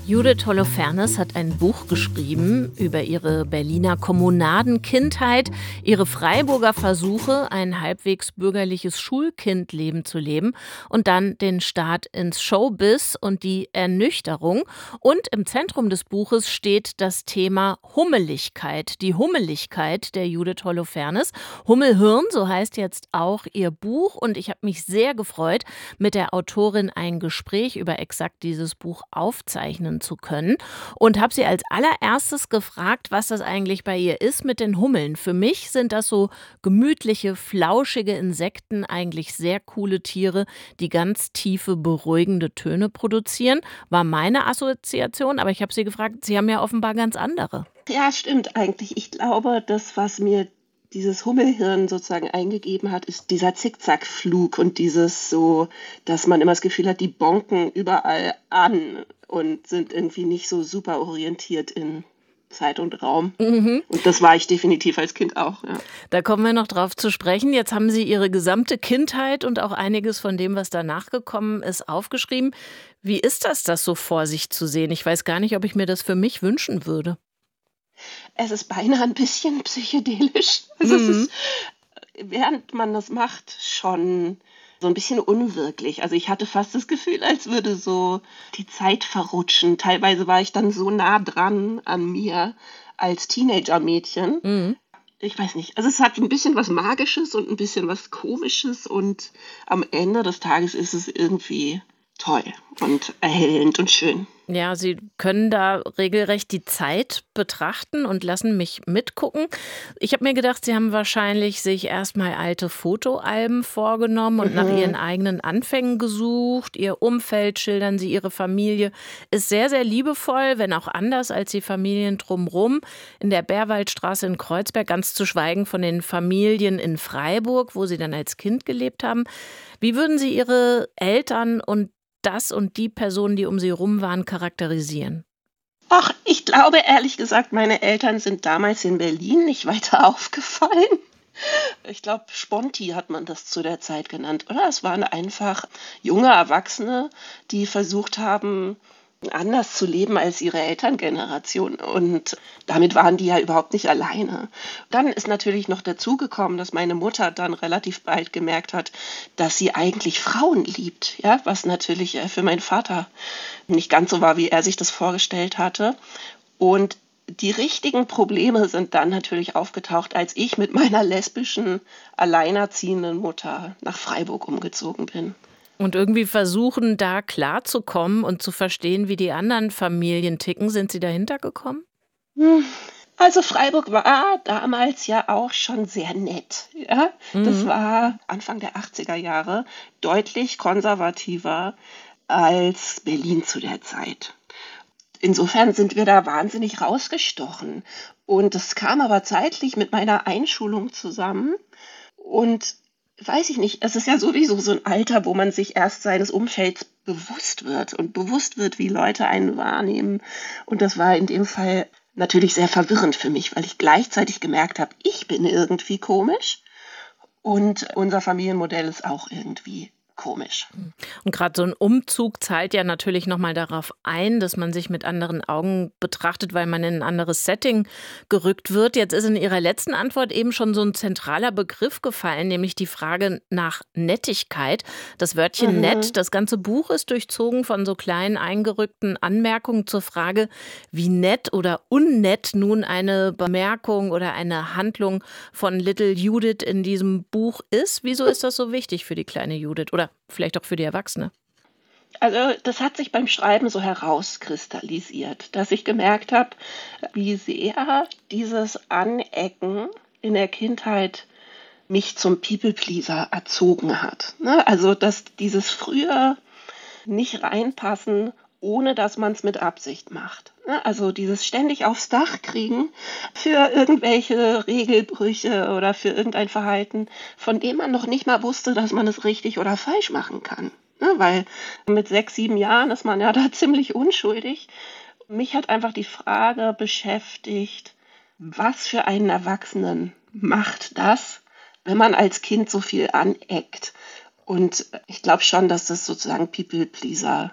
Judith Holofernes hat ein Buch geschrieben über ihre Berliner Kommunadenkindheit, ihre Freiburger Versuche, ein halbwegs bürgerliches Schulkindleben zu leben und dann den Start ins Showbiz und die Ernüchterung. Und im Zentrum des Buches steht das Thema Hummeligkeit, die Hummeligkeit der Judith Holofernes. Hummelhirn, so heißt jetzt auch ihr Buch, und ich habe mich sehr gefreut, mit der Autorin ein Gespräch über exakt dieses Buch aufzeichnen zu können, und habe sie als allererstes gefragt, was das eigentlich bei ihr ist mit den Hummeln. Für mich sind das so gemütliche, flauschige Insekten, eigentlich sehr coole Tiere, die ganz tiefe, beruhigende Töne produzieren, war meine Assoziation, aber ich habe sie gefragt, sie haben ja offenbar ganz andere. Ja, stimmt eigentlich. Ich glaube, das, was mir dieses Hummelhirn sozusagen eingegeben hat, ist dieser Zickzackflug und dieses so, dass man immer das Gefühl hat, die bonken überall an und sind irgendwie nicht so super orientiert in Zeit und Raum. Und das war ich definitiv als Kind auch. Ja. Da kommen wir noch drauf zu sprechen. Jetzt haben Sie Ihre gesamte Kindheit und auch einiges von dem, was danach gekommen ist, aufgeschrieben. Wie ist das so vor sich zu sehen? Ich weiß gar nicht, ob ich mir das für mich wünschen würde. Es ist beinahe ein bisschen psychedelisch. Also es ist, während man das macht, schon so ein bisschen unwirklich. Also ich hatte fast das Gefühl, als würde so die Zeit verrutschen. Teilweise war ich dann so nah dran an mir als Teenager-Mädchen. Ich weiß nicht. Also es hat ein bisschen was Magisches und ein bisschen was Komisches, und am Ende des Tages ist es irgendwie toll und erhellend und schön. Ja, Sie können da regelrecht die Zeit betrachten und lassen mich mitgucken. Ich habe mir gedacht, Sie haben wahrscheinlich sich erstmal alte Fotoalben vorgenommen und nach Ihren eigenen Anfängen gesucht. Ihr Umfeld schildern Sie, Ihre Familie ist sehr, sehr liebevoll, wenn auch anders als die Familien drumherum. In der Bärwaldstraße in Kreuzberg, ganz zu schweigen von den Familien in Freiburg, wo Sie dann als Kind gelebt haben. Wie würden Sie Ihre Eltern und das und die Personen, die um sie rum waren, charakterisieren? Ach, ich glaube ehrlich gesagt, meine Eltern sind damals in Berlin nicht weiter aufgefallen. Ich glaube, Sponti hat man das zu der Zeit genannt, oder? Es waren einfach junge Erwachsene, die versucht haben, anders zu leben als ihre Elterngeneration. Und damit waren die ja überhaupt nicht alleine. Dann ist natürlich noch dazugekommen, dass meine Mutter dann relativ bald gemerkt hat, dass sie eigentlich Frauen liebt. Ja, was natürlich für meinen Vater nicht ganz so war, wie er sich das vorgestellt hatte. Und die richtigen Probleme sind dann natürlich aufgetaucht, als ich mit meiner lesbischen, alleinerziehenden Mutter nach Freiburg umgezogen bin. Und irgendwie versuchen, da klarzukommen und zu verstehen, wie die anderen Familien ticken. Sind Sie dahinter gekommen? Also Freiburg war damals ja auch schon sehr nett. Ja? Das war Anfang der 80er Jahre deutlich konservativer als Berlin zu der Zeit. Insofern sind wir da wahnsinnig rausgestochen. Und das kam aber zeitlich mit meiner Einschulung zusammen. Und weiß ich nicht, es ist ja sowieso so ein Alter, wo man sich erst seines Umfelds bewusst wird und bewusst wird, wie Leute einen wahrnehmen. Und das war in dem Fall natürlich sehr verwirrend für mich, weil ich gleichzeitig gemerkt habe, ich bin irgendwie komisch und unser Familienmodell ist auch irgendwie komisch. Und gerade so ein Umzug zahlt ja natürlich nochmal darauf ein, dass man sich mit anderen Augen betrachtet, weil man in ein anderes Setting gerückt wird. Jetzt ist in Ihrer letzten Antwort eben schon so ein zentraler Begriff gefallen, nämlich die Frage nach Nettigkeit. Das Wörtchen nett, das ganze Buch ist durchzogen von so kleinen eingerückten Anmerkungen zur Frage, wie nett oder unnett nun eine Bemerkung oder eine Handlung von Little Judith in diesem Buch ist. Wieso ist das so wichtig für die kleine Judith oder vielleicht auch für die Erwachsene? Also das hat sich beim Schreiben so herauskristallisiert, dass ich gemerkt habe, wie sehr dieses Anecken in der Kindheit mich zum People-Pleaser erzogen hat. Ne? Also dass dieses früher nicht reinpassen, ohne dass man es mit Absicht macht. Ne? Also dieses ständig aufs Dach kriegen für irgendwelche Regelbrüche oder für irgendein Verhalten, von dem man noch nicht mal wusste, dass man es richtig oder falsch machen kann. Ne? Weil mit 6, 7 Jahren ist man ja da ziemlich unschuldig. Mich hat einfach die Frage beschäftigt, was für einen Erwachsenen macht das, wenn man als Kind so viel aneckt. Und ich glaube schon, dass das sozusagen People-Pleaser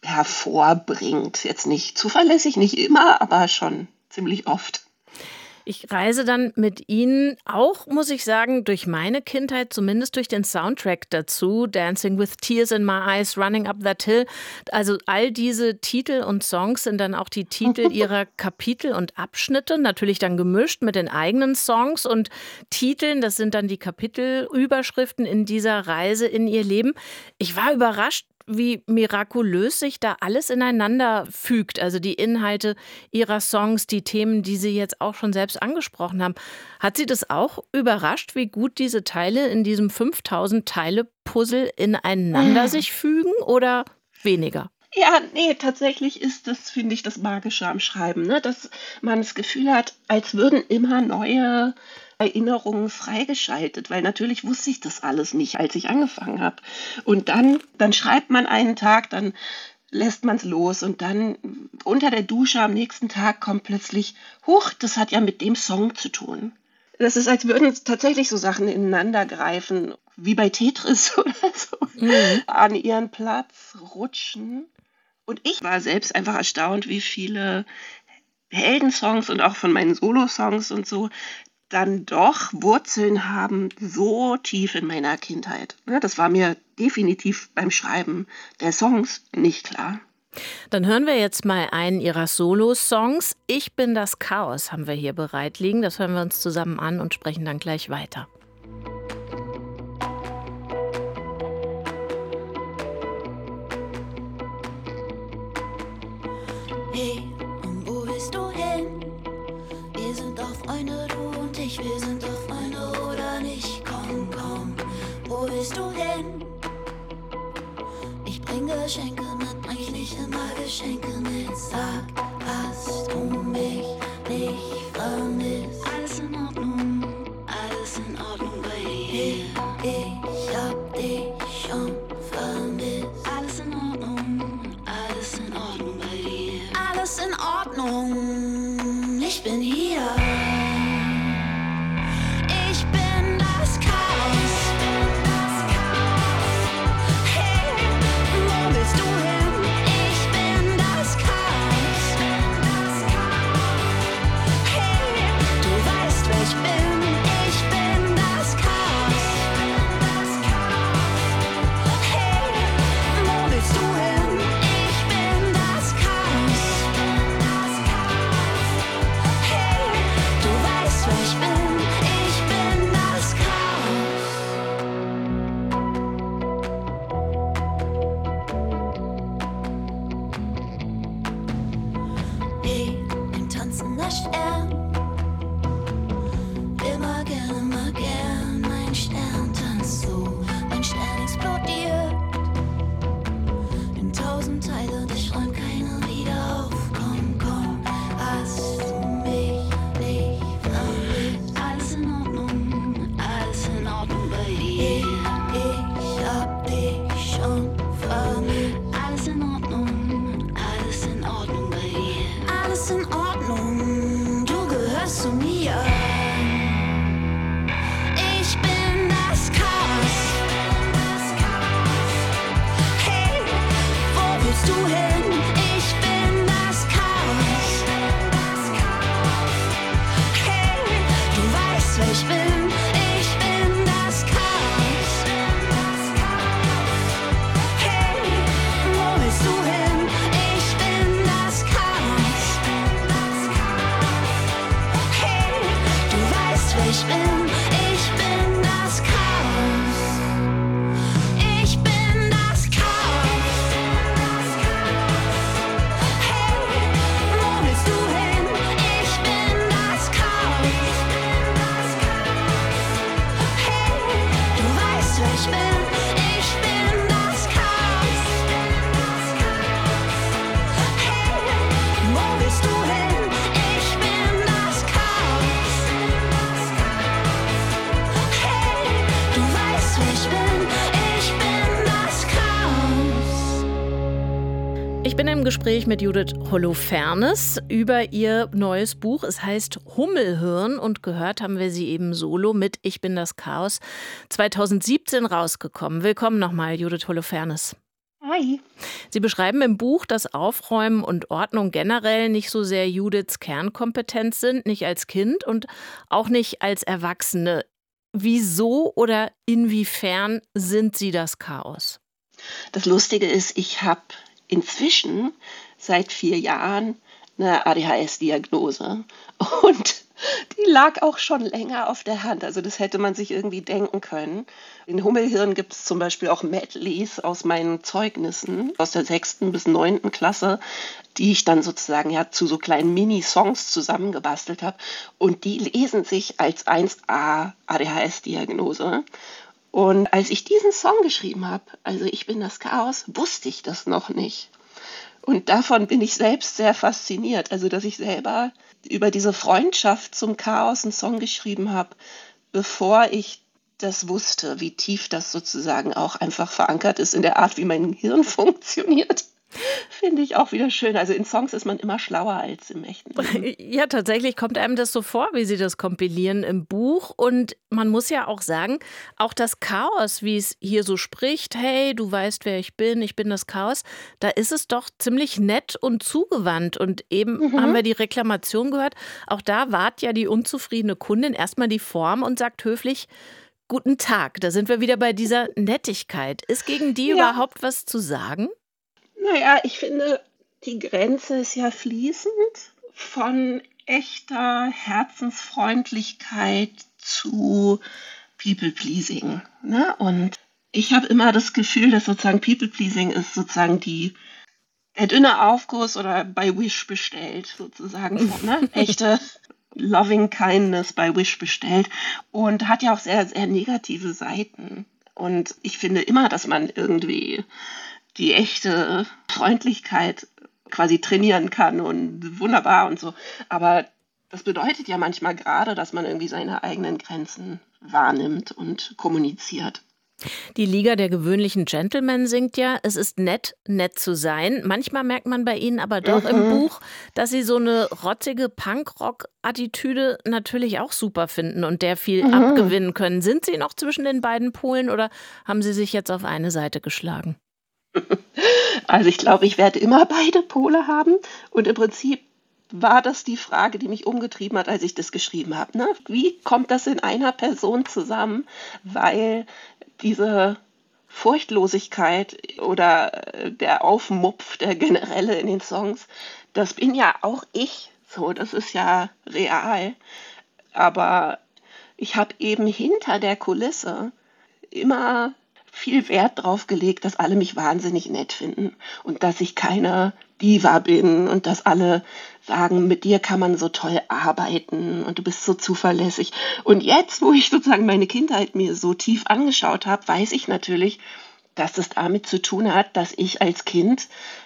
hervorbringt. Jetzt nicht zuverlässig, nicht immer, aber schon ziemlich oft. Ich reise dann mit Ihnen auch, muss ich sagen, durch meine Kindheit, zumindest durch den Soundtrack dazu. Dancing with Tears in My Eyes, Running Up That Hill. Also all diese Titel und Songs sind dann auch die Titel Ihrer Kapitel und Abschnitte. Natürlich dann gemischt mit den eigenen Songs und Titeln. Das sind dann die Kapitelüberschriften in dieser Reise in Ihr Leben. Ich war überrascht, wie mirakulös sich da alles ineinander fügt. Also die Inhalte Ihrer Songs, die Themen, die Sie jetzt auch schon selbst angesprochen haben. Hat Sie das auch überrascht, wie gut diese Teile in diesem 5000-Teile-Puzzle ineinander sich fügen oder weniger? Ja, nee, tatsächlich ist das, finde ich, das Magische am Schreiben, ne? Dass man das Gefühl hat, als würden immer neue Erinnerungen freigeschaltet, weil natürlich wusste ich das alles nicht, als ich angefangen habe. Und dann schreibt man einen Tag, dann lässt man es los und dann unter der Dusche am nächsten Tag kommt plötzlich, huch, das hat ja mit dem Song zu tun. Das ist, als würden tatsächlich so Sachen ineinander greifen, wie bei Tetris oder so, an ihren Platz rutschen. Und ich war selbst einfach erstaunt, wie viele Heldensongs und auch von meinen Solosongs und so dann doch Wurzeln haben, so tief in meiner Kindheit. Ja, das war mir definitiv beim Schreiben der Songs nicht klar. Dann hören wir jetzt mal einen Ihrer Solo-Songs. Ich bin das Chaos haben wir hier bereit liegen. Das hören wir uns zusammen an und sprechen dann gleich weiter. Hey, und wo willst du hin? Wir sind doch Freunde, du und ich, wir sind doch Freunde oder nicht? Komm, komm, wo willst du hin? Ich bring Geschenke mit, bring ich nicht immer Geschenke mit. Sag, hast du mich nicht vermisst? Alles in Ordnung bei dir. Ich hab dich schon vermisst. Alles in Ordnung bei dir. Alles in Ordnung, ich bin hier. Ich bin das Chaos. Hey, wo willst du hin? Ich bin das Chaos. Hey, du weißt, wer ich bin. Ich bin das Chaos. Hey, wo willst du hin? Ich bin das Chaos. Hey, du weißt, wer ich bin. Ich bin das Chaos. Hey, ein tanzender Stern. Immer gern, mein Stern tanzt so. Mein Stern explodiert in 1000 Teile, dich räumt keiner wieder auf. Komm, komm, hast du mich nicht vermisst? Alles in Ordnung bei dir. Ich hab dich schon vermisst. Alles in Ordnung bei dir. Alles in Ordnung, du gehörst zu mir. Ich bin das Chaos. Hey, wo willst du hin? Ich bin das Chaos. Hey, du weißt, wer ich bin. Ich bin das Chaos. Hey, wo willst du hin? Ich bin das Chaos. Hey, du weißt, wer ich bin. Ich bin das Chaos. Ich bin das Chaos. Hey, wo willst du hin? Ich bin das Chaos. Hey, du weißt, wer ich bin. Ich bin das Chaos. Hey, wo willst du hin? Ich bin das Chaos. Hey, du weißt, wer ich bin. Ich bin das Chaos. Ich bin im Gespräch mit Judith Holofernes über ihr neues Buch. Es heißt Hummelhirn und gehört haben wir sie eben solo mit Ich bin das Chaos, 2017 rausgekommen. Willkommen nochmal, Judith Holofernes. Hi. Sie beschreiben im Buch, dass Aufräumen und Ordnung generell nicht so sehr Judiths Kernkompetenz sind, nicht als Kind und auch nicht als Erwachsene. Wieso oder inwiefern sind sie das Chaos? Das Lustige ist, ich habe inzwischen seit 4 Jahren eine ADHS-Diagnose und die lag auch schon länger auf der Hand. Also das hätte man sich irgendwie denken können. In Hummelhirn gibt es zum Beispiel auch Medleys aus meinen Zeugnissen aus der 6. bis 9. Klasse, die ich dann sozusagen ja zu so kleinen Mini-Songs zusammengebastelt habe. Und die lesen sich als 1a ADHS-Diagnose. Und als ich diesen Song geschrieben habe, also ich bin das Chaos, wusste ich das noch nicht. Und davon bin ich selbst sehr fasziniert. Also, dass ich selber über diese Freundschaft zum Chaos einen Song geschrieben habe, bevor ich das wusste, wie tief das sozusagen auch einfach verankert ist in der Art, wie mein Hirn funktioniert. Finde ich auch wieder schön. Also in Songs ist man immer schlauer als im echten Leben. Ja, tatsächlich kommt einem das so vor, wie Sie das kompilieren im Buch. Und man muss ja auch sagen, auch das Chaos, wie es hier so spricht, hey, du weißt, wer ich bin das Chaos, da ist es doch ziemlich nett und zugewandt. Und eben haben wir die Reklamation gehört, auch da wahrt ja die unzufriedene Kundin erstmal die Form und sagt höflich, guten Tag. Da sind wir wieder bei dieser Nettigkeit. Ist gegen die Ja. überhaupt was zu sagen? Naja, ich finde, die Grenze ist ja fließend von echter Herzensfreundlichkeit zu People-Pleasing. Ne? Und ich habe immer das Gefühl, dass sozusagen People-Pleasing ist sozusagen der dünne Aufguss oder bei Wish bestellt, sozusagen. Ne? Echte Loving Kindness bei Wish bestellt und hat ja auch sehr, sehr negative Seiten. Und ich finde immer, dass man irgendwie die echte Freundlichkeit quasi trainieren kann und wunderbar und so. Aber das bedeutet ja manchmal gerade, dass man irgendwie seine eigenen Grenzen wahrnimmt und kommuniziert. Die Liga der gewöhnlichen Gentlemen singt ja, es ist nett, nett zu sein. Manchmal merkt man bei Ihnen aber doch im Buch, dass Sie so eine rotzige Punkrock-Attitüde natürlich auch super finden und der viel abgewinnen können. Sind Sie noch zwischen den beiden Polen oder haben Sie sich jetzt auf eine Seite geschlagen? Also ich glaube, ich werde immer beide Pole haben und im Prinzip war das die Frage, die mich umgetrieben hat, als ich das geschrieben habe. Ne? Wie kommt das in einer Person zusammen? Weil diese Furchtlosigkeit oder der Aufmupf, der Generelle in den Songs, das bin ja auch ich. So, das ist ja real. Aber ich habe eben hinter der Kulisse immer viel Wert drauf gelegt, dass alle mich wahnsinnig nett finden und dass ich keine Diva bin und dass alle sagen, mit dir kann man so toll arbeiten und du bist so zuverlässig. Und jetzt, wo ich sozusagen meine Kindheit mir so tief angeschaut habe, weiß ich natürlich, dass es damit zu tun hat, dass ich als Kind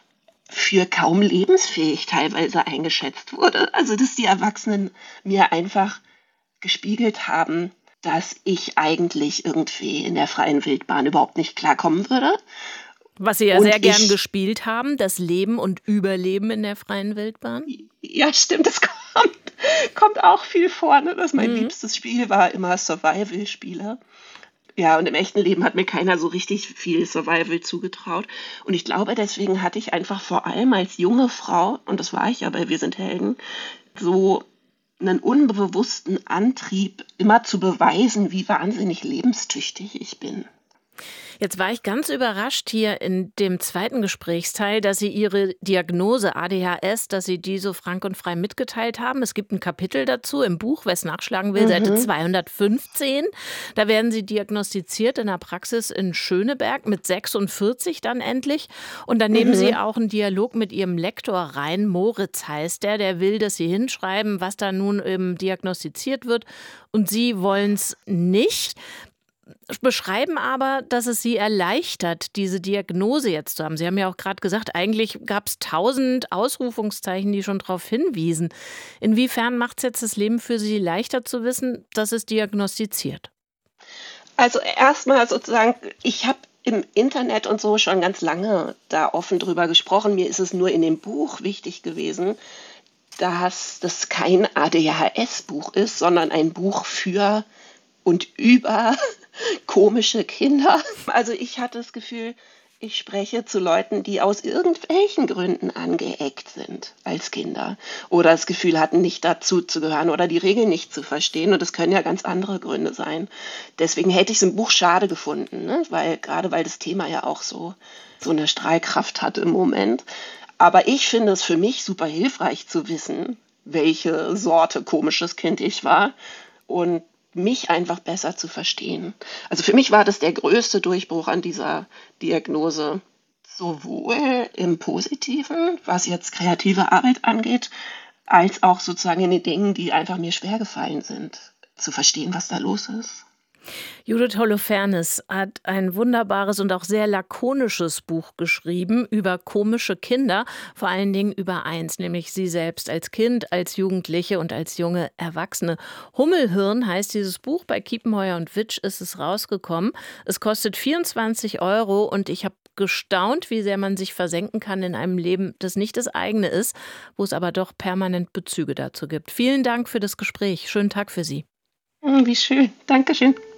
für kaum lebensfähig teilweise eingeschätzt wurde. Also dass die Erwachsenen mir einfach gespiegelt haben, dass ich eigentlich irgendwie in der freien Wildbahn überhaupt nicht klarkommen würde. Was Sie ja Und sehr gern ich- gespielt haben, das Leben und Überleben in der freien Wildbahn. Ja, stimmt, das kommt auch viel vor, ne? Dass mein liebstes Spiel war immer Survival-Spiele. Ja, und im echten Leben hat mir keiner so richtig viel Survival zugetraut. Und ich glaube, deswegen hatte ich einfach vor allem als junge Frau, und das war ich ja bei Wir sind Helden, so einen unbewussten Antrieb, immer zu beweisen, wie wahnsinnig lebenstüchtig ich bin. Jetzt war ich ganz überrascht hier in dem zweiten Gesprächsteil, dass Sie Ihre Diagnose ADHS, dass Sie die so frank und frei mitgeteilt haben. Es gibt ein Kapitel dazu im Buch, wer es nachschlagen will, Seite 215. Da werden Sie diagnostiziert in der Praxis in Schöneberg mit 46 dann endlich. Und dann nehmen Sie auch einen Dialog mit Ihrem Lektor rein. Moritz heißt der will, dass Sie hinschreiben, was da nun diagnostiziert wird. Und Sie wollen es nicht. Beschreiben aber, dass es Sie erleichtert, diese Diagnose jetzt zu haben. Sie haben ja auch gerade gesagt, eigentlich gab es 1000 Ausrufungszeichen, die schon darauf hinwiesen. Inwiefern macht es jetzt das Leben für Sie leichter zu wissen, dass es diagnostiziert? Also erstmal sozusagen, ich habe im Internet und so schon ganz lange da offen drüber gesprochen. Mir ist es nur in dem Buch wichtig gewesen, dass das kein ADHS-Buch ist, sondern ein Buch für und über komische Kinder. Also ich hatte das Gefühl, Ich spreche zu Leuten, die aus irgendwelchen Gründen angeeckt sind als Kinder oder das Gefühl hatten, nicht dazu zu gehören oder die Regeln nicht zu verstehen. Und das können ja ganz andere Gründe sein. Deswegen hätte ich es im Buch schade gefunden, ne? Gerade weil das Thema ja auch so eine Strahlkraft hat im Moment. Aber ich finde es für mich super hilfreich zu wissen, welche Sorte komisches Kind ich war und mich einfach besser zu verstehen. Also für mich war das der größte Durchbruch an dieser Diagnose, sowohl im Positiven, was jetzt kreative Arbeit angeht, als auch sozusagen in den Dingen, die einfach mir schwer gefallen sind, zu verstehen, was da los ist. Judith Holofernes hat ein wunderbares und auch sehr lakonisches Buch geschrieben über komische Kinder, vor allen Dingen über eins, nämlich sie selbst als Kind, als Jugendliche und als junge Erwachsene. Hummelhirn heißt dieses Buch, bei Kiepenheuer und Witsch ist es rausgekommen. Es kostet 24 € und ich habe gestaunt, wie sehr man sich versenken kann in einem Leben, das nicht das eigene ist, wo es aber doch permanent Bezüge dazu gibt. Vielen Dank für das Gespräch. Schönen Tag für Sie. Wie schön. Dankeschön.